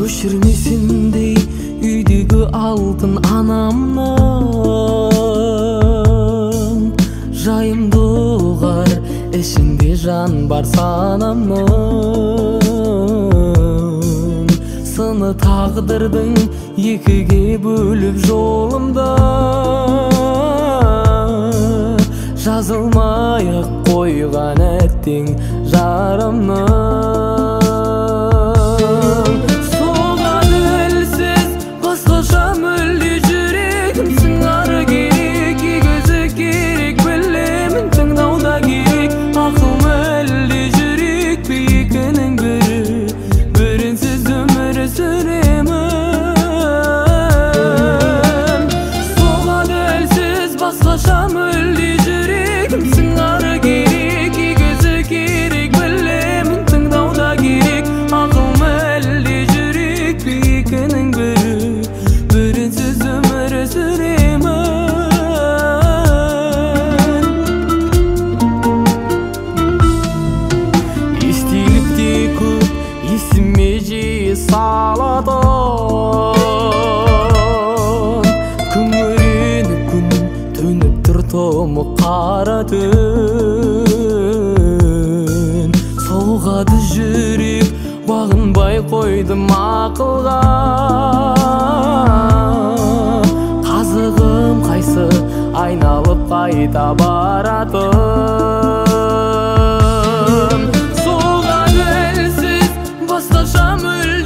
өшірмесіндей үйдегі алтын анамның. Жайымды ұғар ішінде жан бар санамның. Сыны тағдырдың екіге бөліп жолымда, жазылмай-ақ қойған әттең жарымның. Соғады әлсіз басқаша мүлде жүрегім, сыңары керек, егізі керек, білемін тыңдауда керек. Ақыл мүлде жүрек пе екінің бірі, бірінсіз өмір сүремін. Соғады әлсіз басқаша мүлде жүрегім, сыңары керек, егізі керек, білемін тыңдауда керек. Ақыл мүлде жүрек пе екінің бірі, бірінсіз өмір сүремін. Естелік те көп, есіме жиі салатын. Күңіреніп күн төніп тұр томы қара түн. Соғады жүрек, бағынбай қойдым ақылға. Қазығым қайсы айналып қайта баратын. Соғады әлсіз басқаша мүлде